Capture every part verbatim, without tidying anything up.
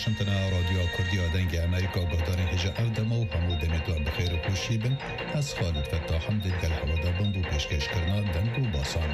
واشنطن رادیو کردی آدنگ امریکا گودار هجا اردم و همو دمیتوا بخیر و خوشی بن از خالد فتاح حمد گل حوادا بن بو پیشکش کرنا دنگ و باسان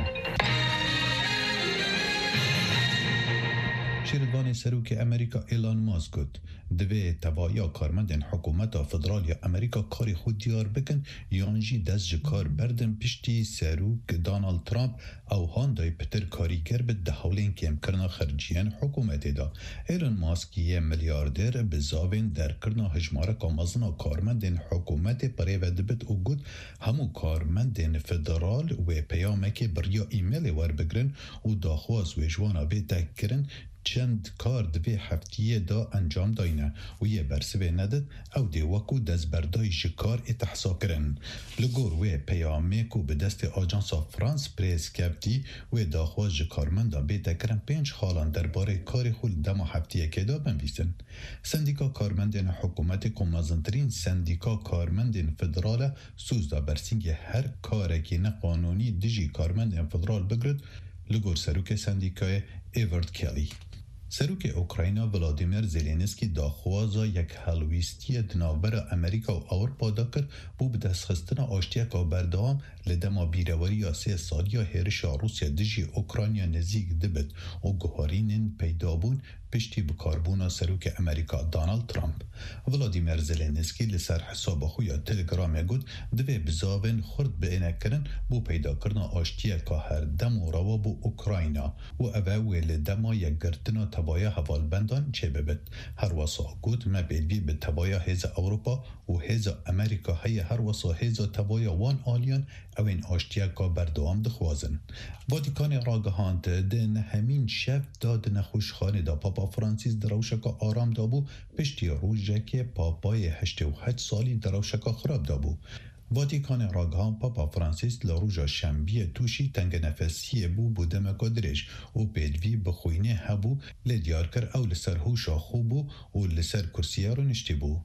شیردوان سروک امریکا ایلان ماسک گفت دوی توایا کارمندن حکومت فدرالیا امریکا کاری خود دیار بکن یانجی دست جکار بردن پشتی سروک دانالد ترامپ او هاندای پتر کاریگر به دهولین کم کرنا خرجیان حکومت دا. ایلان ماسک یه میلیاردر به زاوین در کرنا هجماره کامازنا کارمندن حکومت پره و دبت او گفت همو کارمندن فدرال و پیامک بریا ایمیل ور بگرن و داخواز و جوانا بیتک کرن چند کار دوی هفتیه دا انجام داینه و یه برسوه ندد او دی وکو دست بردای شکار اتحسا کرن. لگور و پیامه کو به دست آجانسا فرانس پریس کبتی و داخواز جکارمندا بیتا کرن پنج خالان درباره کار خود دما هفتیه که دا بنویسن. سندیکا کارمندین حکومت کمازنترین سندیکا کارمندین فدرال سوزدا برسینگ هر کارکی نه قانونی دیجی کارمندین فدرال بگرد لگور سروک سندیکای ایورد کلی. سروک اوکراینا ولادیمیر زلنسکی داخوازا یک هلویستی دنابر امریکا و اروپا دا کرد بو به دست خستن آشتیکا بردام لدما بیرواری یا سه سال یا هرش روسیا دجی اوکراینیا نزیگ دبت و گوهارینین پیدابون پشتی بکاربونا سروک امریکا دانالد ترامپ. ولادیمیر زلنسکی لسر حساب خویا تلگرام گود دوی بزاون خورد به اینه کرن بو پیدا کرنا آشتیکا هر دم و روا بو اوکراینا و اوه لدما یک گرتنا تبایا حوال بندان چه ببد. هر واسا گود ما بیدوی به تبایا هیز اوروپا و هیز امریکا های هر واسا هیز تبایا وان آلیان او این آشتیکا بردوام دخوازن. واتیکان راگهاند دن همین شب داد نخوشخانه دا پاپا فرانسیس دروشکا آرام دابو پشتی روژه که پاپای هشت و هشت سالی دروشکا خراب دابو. واتیکان راگهان پاپا فرانسیس لروژا شنبی توشی تنگ نفسی بو بودمکا درش و پیدوی بخوینه هبو لدیار کر او لسر هوشا خوبو و لسر کرسیه رو نشتی بو.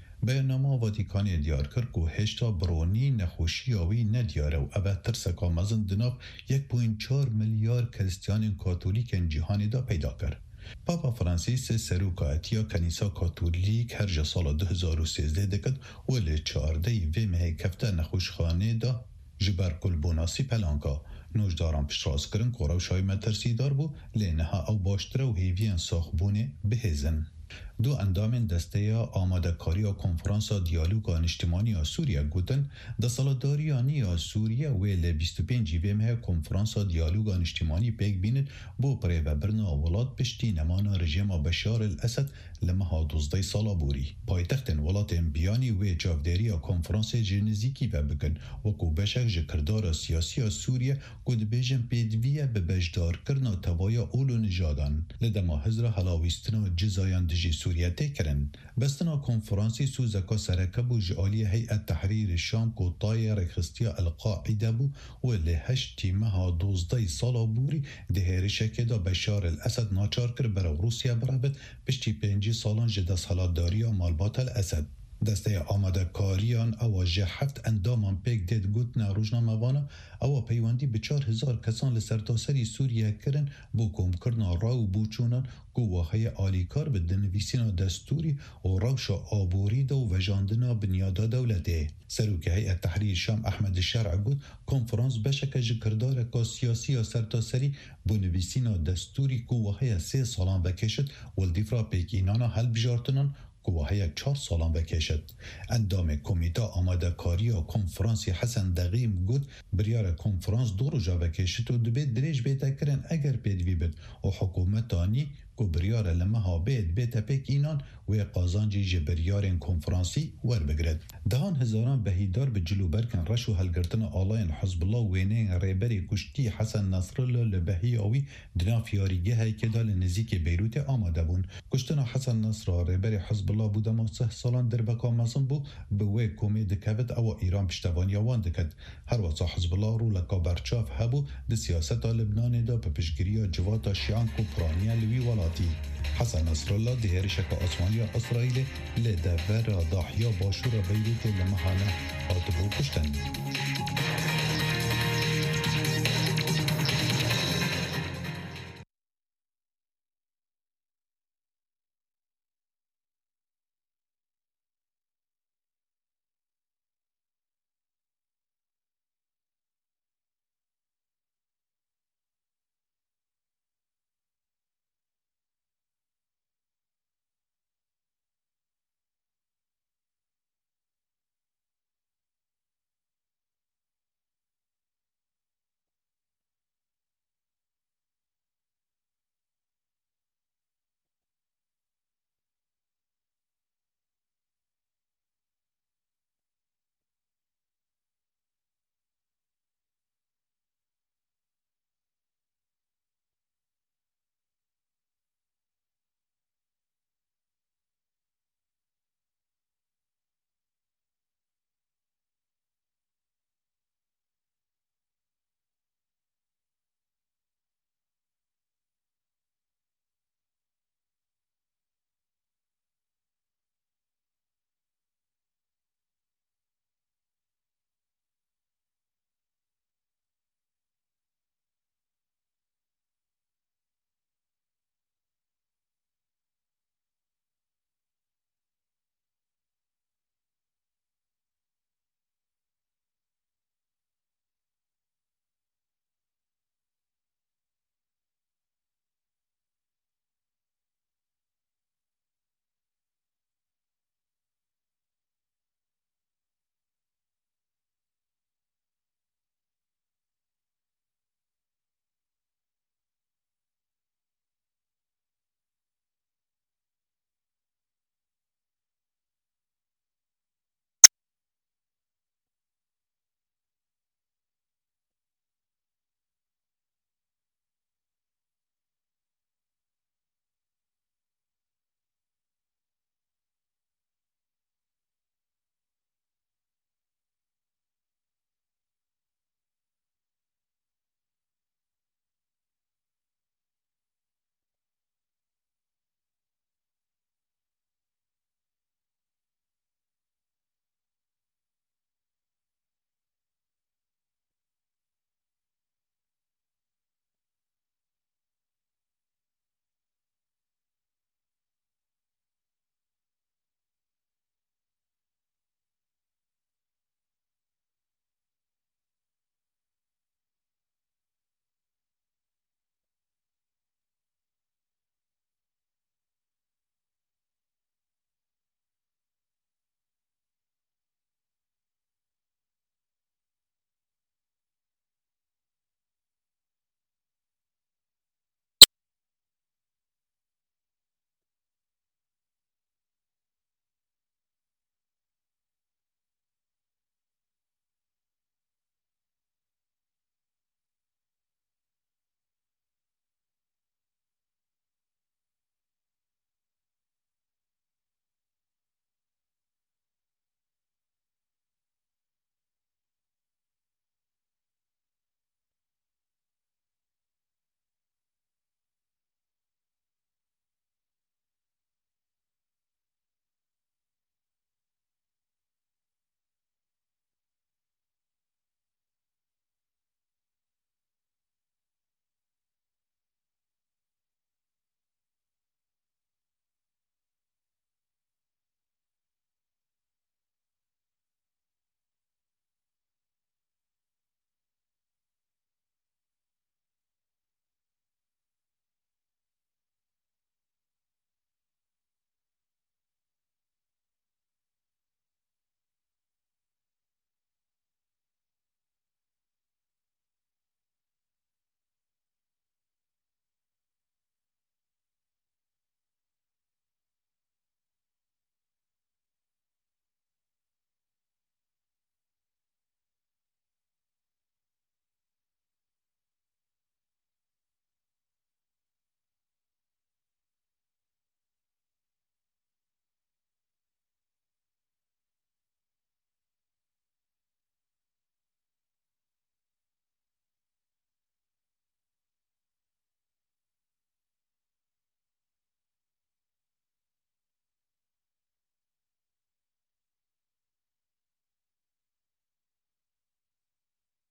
بینما واتیکان دیار کرد که هشتا برونی نخوشی آوی ندیاره و اوه ترسکا مزن دناف یک پوینت چار میلیارد کریستیان کاتولیک جهانی دا پیدا کرد. پاپا فرانسیس سروکاتیا کنیسا کاتولیک هر جا سال دو هزار و سیزده دکد و لی چارده وی مهی کفته نخوشخانه دا جبر کلبوناسی پلانکا نوجداران پشراز کرن قروشای مترسی دار بو لی نها او باشتره و هیوین ساخبونه بهزن. دو اندام دسته آماده کاری و کنفرانس دیالوگ اجتماعی سوریه گوتن د سالداریانی سوریه ویل بیست و پنج ویمه کنفرانس دیالوگ اجتماعی پیک بینید بو پره و برنا ولات پشتی نمان رژیم بشار الاسد لمها دوزده سالا بوری. پایتخت ولات بیانی و جاوداری کنفرانس جنزیکی و بکن وکو بشک جکردار سیاسی سوریه گود بیجن پیدویه به بجدار کرنا توایا اولو نجادان لدما حضر حلاویستنا جزایان دجی سوریه تکرن. بستنا کنفرانسی سوزکا سرکب و جعالی هیئت تحریر شام کو طای رخصتی القاعده بو و لهشت تیمها دوزده سالا بوری دهرشه که دا بشار الاسد ناچار کر برا روسیا برابط پشتی پنجی سالان جدس حلاداری و مالبات الاسد. دسته آماده کاریان او جهفت اندامان پیک دید گوت نروجنامه وانا او پیواندی به چار هزار کسان لسرتاسری سوریه کرن بو کم کرنا راو بوچونان گواهی آلیکار به دنویسینا دستوری و روش آبوری دو و جاندنا بنیادا دولته. سروک هیئت تحریر شام احمد شرع گوت کنفرانس بشک جکردار که سیاسی سرتاسری بنویسینا دستوری گواهی سه سالان بکشد ولدیفرا پیکینانا حل بجارتنان گواهی یک چهار سالان بکشد. اندام کمیته آماده کاری و کنفرانسی حسن دقیم گود بریار کنفرانس دو روزا بکشد و دو دریج بیتا کرن اگر پیدوی بد و حکومتانی کو بریار لمها بید بیتا پیک اینان و قازانجی جبریار کنفرانسی ور بگرد. دهان هزاران بهیدار به جلو برکن رش و هلگرتن آلاین حزب الله وینه ریبری کشتی حسن نصرالله لبهی آوی دناف یاریگه های که دال نزیک بیروت آماده بون. کشتن حسن نصر ریبری حزب الله بوده ما سه سالان در بکا مزن بو به وی کومی دکوت او ایران پشتوانی آوان دکت. هر واسا حزب الله رو لکا برچاف هبو د سیاست لبنان دا به پشگیری جوات شیعان کوپرانی لوی ولاتی. حسن نصرالله دهر شک آسمانی اسرائیل لدور ضاحیا باشور بیروت لمحانه آتبو کشتن.